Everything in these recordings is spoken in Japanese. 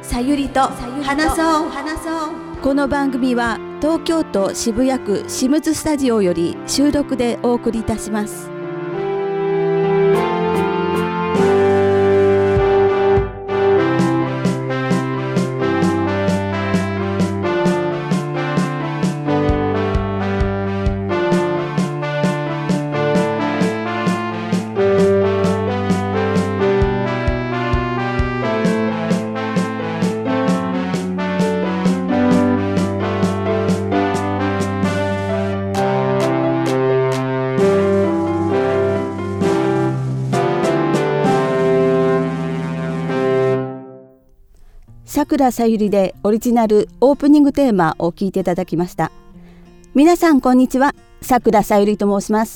さゆりと話そう。この番組は東京都渋谷区シムズスタジオより収録でお送りいたします。さくらさゆりでオリジナルオープニングテーマを聞いていただきました。皆さんこんにちは、さくらさゆりと申します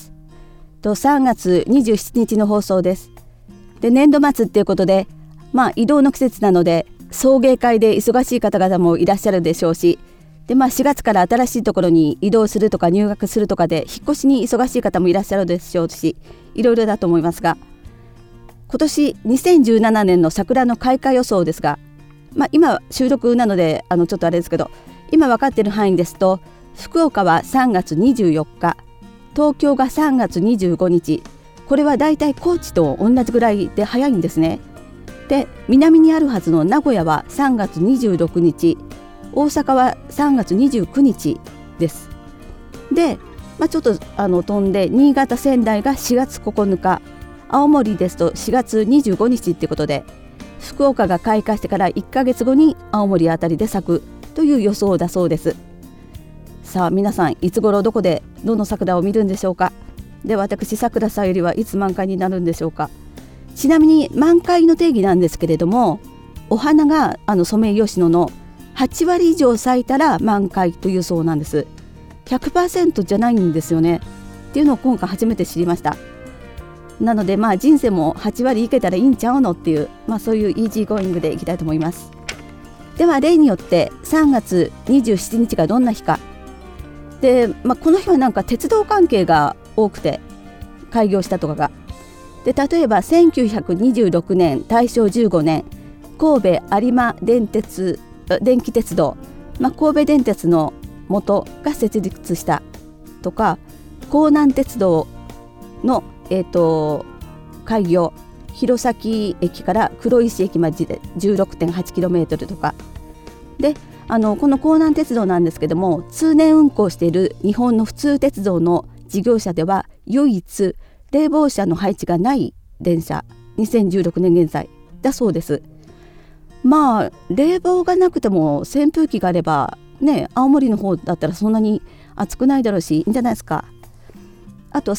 。3月27日の放送です。で、年度末っていうことで、移動の季節なので送迎会で忙しい方々もいらっしゃるでしょうし、で、4月から新しいところに移動するとか入学するとかで引っ越しに忙しい方もいらっしゃるでしょうし、いろいろだと思いますが、今年2017年の桜の開花予想ですが、今収録なのでちょっとあれですけど、今分かっている範囲ですと、福岡は3月24日、東京が3月25日、これはだいたい高知と同じぐらいで早いんですね。で、南にあるはずの名古屋は3月26日、大阪は3月29日です。で、ちょっと飛んで、新潟仙台が4月9日、青森ですと4月25日ってことで、福岡が開花してから1ヶ月後に青森あたりで咲くという予想だそうです。さあ皆さん、いつ頃どこでどの桜を見るんでしょうか。で、私さくらさゆりはいつ満開になるんでしょうか。ちなみに満開の定義なんですけれども、お花がソメイヨシノの8割以上咲いたら満開というそうなんです。 100% じゃないんですよねっていうのを今回初めて知りました。なので人生も8割いけたらいいんちゃうのっていう、そういうイージーゴーイングでいきたいと思います。では例によって3月27日がどんな日かで、この日はなんか鉄道関係が多くて開業したとかがで、例えば1926年大正15年神戸有馬電気鉄道、神戸電鉄の元が設立したとか、江南鉄道の開業、弘前駅から黒石駅までで 16.8km とかで、この江南鉄道なんですけども、通年運行している日本の普通鉄道の事業者では唯一冷房車の配置がない電車、2016年現在だそうです。冷房がなくても扇風機があればね、青森の方だったらそんなに暑くないだろうし、いいんじゃないですか。あと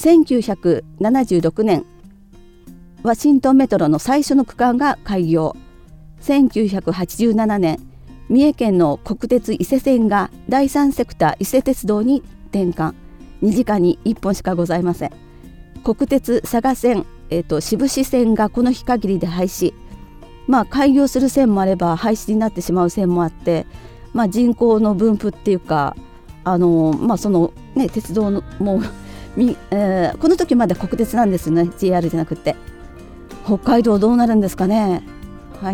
1976年ワシントンメトロの最初の区間が開業。1987年三重県の国鉄伊勢線が第三セクター伊勢鉄道に転換。2時間に1本しかございません。国鉄佐賀線、志布志線がこの日限りで廃止。開業する線もあれば廃止になってしまう線もあって、人口の分布っていうかそのね、鉄道のもうこの時まで国鉄なんですよね、 JR じゃなくて。北海道どうなるんですかね。はい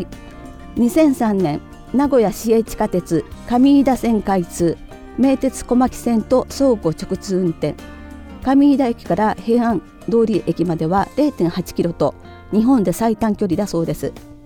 、2003年名古屋市営地下鉄上飯田線開通。名鉄小牧線と相互直通運転。上飯田駅から平安通り駅までは 0.8 キロと日本で最短距離だそうです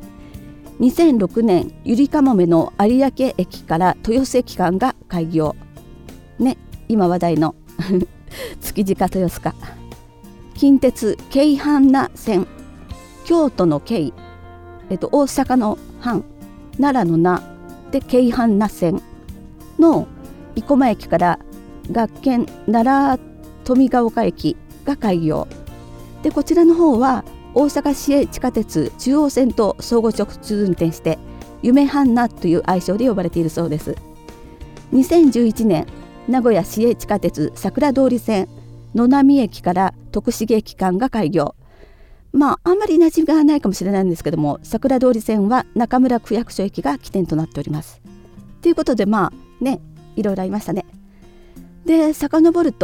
。2006年ゆりかもめの有明駅から豊洲駅間が開業ね、今話題の築地か豊洲か。近鉄京阪那線、京都の京、大阪の阪、奈良の奈で京阪那線の生駒駅から学研奈良富ヶ丘駅が開業で、こちらの方は大阪市営地下鉄中央線と相互直通運転して夢阪那という愛称で呼ばれているそうです。2011年名古屋市営地下鉄桜通り線野波駅から徳重駅間が開業。あんまり馴染みがないかもしれないんですけども、桜通り線は中村区役所駅が起点となっております。ということでいろいろありましたね。で、遡る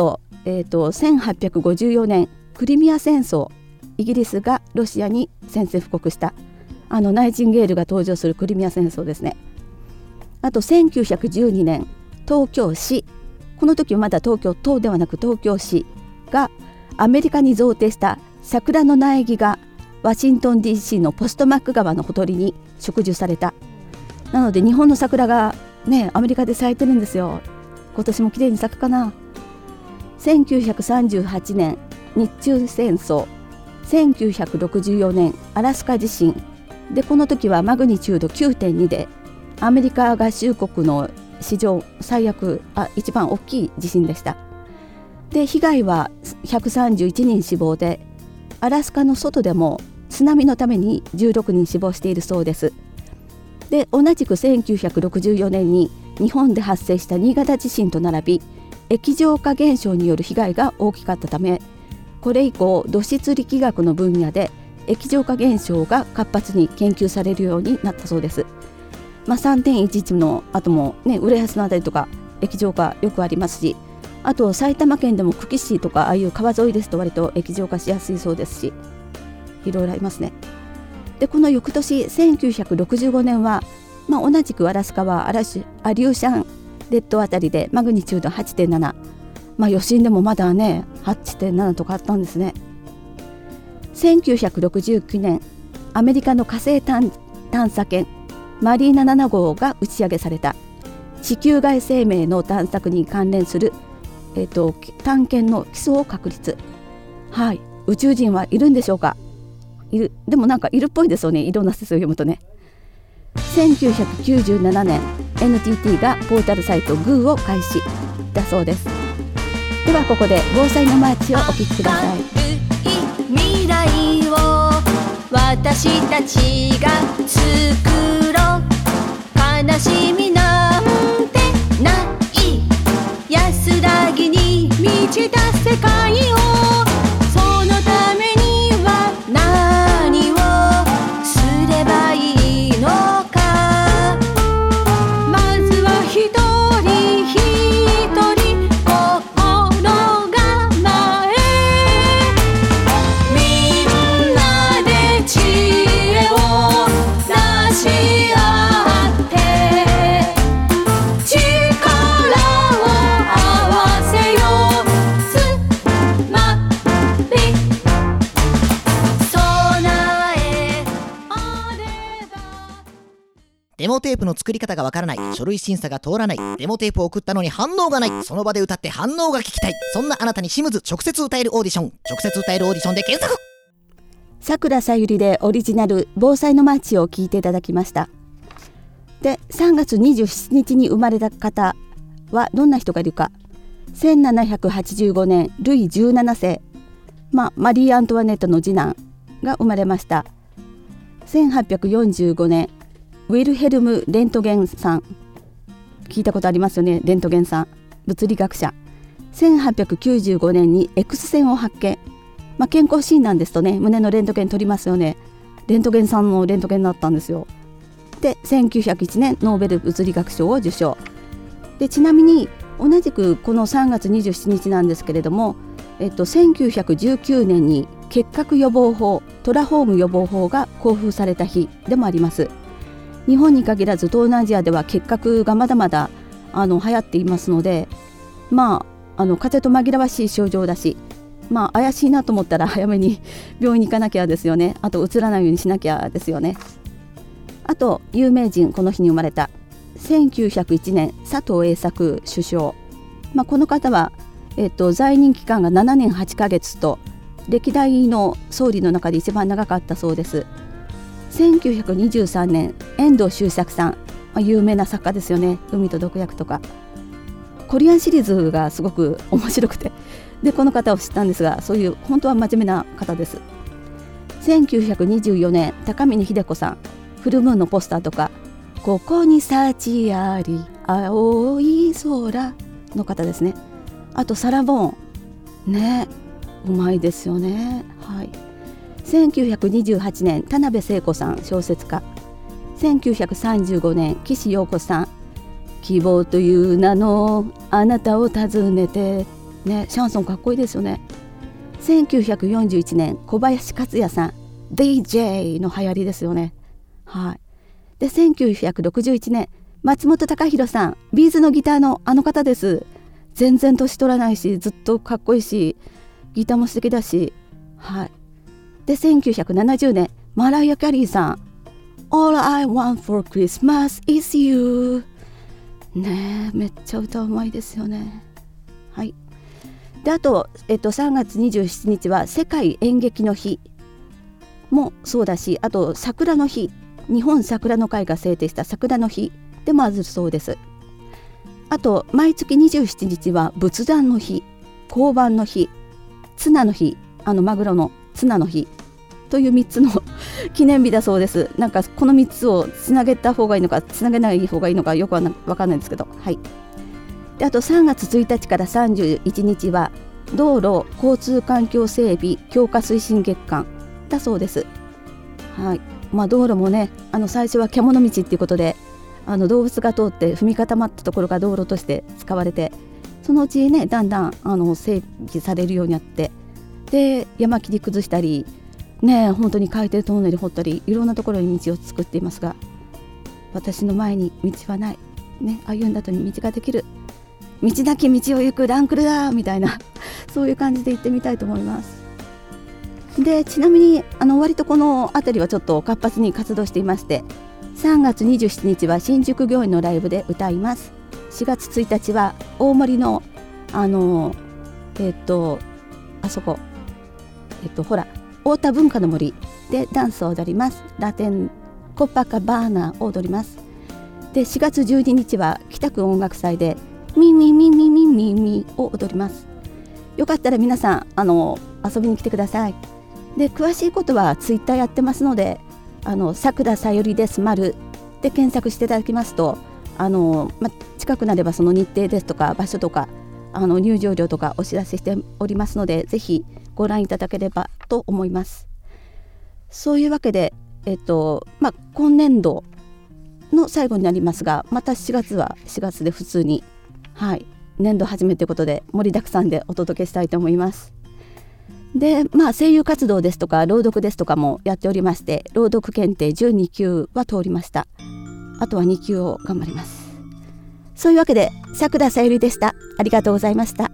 と、1854年クリミア戦争、イギリスがロシアに宣戦布告したナイチンゲールが登場するクリミア戦争ですね。あと1912年東京市、この時はまだ東京都ではなく東京市がアメリカに贈呈した桜の苗木がワシントン DC のポストマック川のほとりに植樹された。なので日本の桜がねアメリカで咲いてるんですよ。今年も綺麗に咲くかな。1938年日中戦争、1964年アラスカ地震で、この時はマグニチュード 9.2 でアメリカ合衆国の史上一番大きい地震でした。で被害は131人死亡で、アラスカの外でも津波のために16人死亡しているそうです。で同じく1964年に日本で発生した新潟地震と並び液状化現象による被害が大きかったため、これ以降土質力学の分野で液状化現象が活発に研究されるようになったそうです。3.11 の後もね、浦安のあたりとか液状化よくありますし、あと埼玉県でも久喜市とかああいう川沿いですと割と液状化しやすいそうですし、いろいろありますね。でこの翌年1965年は、同じくアラスカはアリューシャン列島あたりでマグニチュード 8.7、余震でもまだね 8.7 とかあったんですね。1969年アメリカの火星探査犬マリーナ7号が打ち上げされた。地球外生命の探索に関連する、探検の基礎を確立。はい、宇宙人はいるんでしょうか。でもなんかいるっぽいですよね、いろんな説を読むとね。1997年 NTT がポータルサイト GOO を開始だそうです。ではここで防災のマーチをお聞きください。 未来を私たちが作ろう、悲しみなんてない安らぎに満ちた世界を、そのためには何をすればいいのか。まずは一人一人心構え、みんなで知恵を出し合って力を合わせよう。つまり備えあれば。 デモテープの作り方がわからない、書類審査が通らない、デモテープを送ったのに反応がない、その場で歌って反応が聞きたい、そんなあなたにシムズ直接歌えるオーディション、直接歌えるオーディションで検索。 さくらさゆりでオリジナル防災のマーチを聞いていただきました。で3月27日に生まれた方はどんな人がいるか。1785年ルイ17世、マリー・アントワネットの次男が生まれました。1845年ウィルヘルム・レントゲンさん、聞いたことありますよね。レントゲンさん、物理学者。1895年に X 線を発見。健康診断ですとね、胸のレントゲン取りますよね。レントゲンさんのレントゲンになったんですよ。で1901年ノーベル物理学賞を受賞で、ちなみに同じくこの3月27日なんですけれども、1919年に結核予防法、トラホーム予防法が公布された日でもあります。日本に限らず東南アジアでは結核がまだまだ流行っていますので、風邪と紛らわしい症状だし、怪しいなと思ったら早めに病院に行かなきゃですよね。あとうつらないようにしなきゃですよね。あと有名人、この日に生まれた1901年佐藤栄作首相、この方は、在任期間が7年8ヶ月と歴代の総理の中で一番長かったそうです。1923年遠藤周作さん、有名な作家ですよね。海と毒薬とかコリアンシリーズがすごく面白くて、でこの方を知ったんですが、そういう本当は真面目な方です。1924年高峰秀子さん、フルムーンのポスターとか、ここに幸あり青い空の方ですね。あとサラ・ボーンね、うまいですよね。はい。1928年田辺聖子さん、小説家。1935年岸陽子さん、希望という名のあなたを訪ねてね、シャンソンかっこいいですよね。1941年小林克也さん、DJ の流行りですよね。 はい。で1961年松本隆弘さん、ビーズのギターのあの方です。全然年取らないし、ずっとかっこいいし、ギターも素敵だし、はい。で1970年マライア・キャリーさん、 All I want for Christmas is you。 ねえ、めっちゃ歌うまいですよね。はい。であと、3月27日は世界演劇の日もそうだし、あと桜の日、日本桜の会が制定した桜の日でもあるそうです。あと毎月27日は仏壇の日、交番の日、ツナの日、マグロのツナの日という3つの記念日だそうです。なんかこの3つをつなげた方がいいのかつなげない方がいいのかよくわかんないんですけど、はい。であと3月1日から31日は道路交通環境整備強化推進月間だそうです。はい。道路もね、最初は獣道っていうことで動物が通って踏み固まったところが道路として使われて、そのうちねだんだん整備されるようになって、で山切り崩したりね、本当に海底トンネル掘ったりいろんなところに道を作っていますが、私の前に道はない、ね、歩んだ後に道ができる、道なき道を行くランクルだみたいなそういう感じで行ってみたいと思います。でちなみに割とこの辺りはちょっと活発に活動していまして、3月27日は新宿御苑のライブで歌います。4月1日は大森のあそこほら太田文化の森でダンスを踊ります。ラテンコッパカバーナを踊ります。で4月12日は北区音楽祭でミミミミミミミを踊ります。よかったら皆さん遊びに来てください。で詳しいことはツイッターやってますので、さくらさゆりです丸で検索していただきますと、近くなればその日程ですとか場所とか入場料とかお知らせしておりますので、ぜひご覧いただければと思います。そういうわけで、今年度の最後になりますが、また4月は4月で普通に、はい、年度始めということで盛りだくさんでお届けしたいと思います。で声優活動ですとか朗読ですとかもやっておりまして、朗読検定12級は通りました。あとは2級を頑張ります。そういうわけでさくらさゆりでした。ありがとうございました。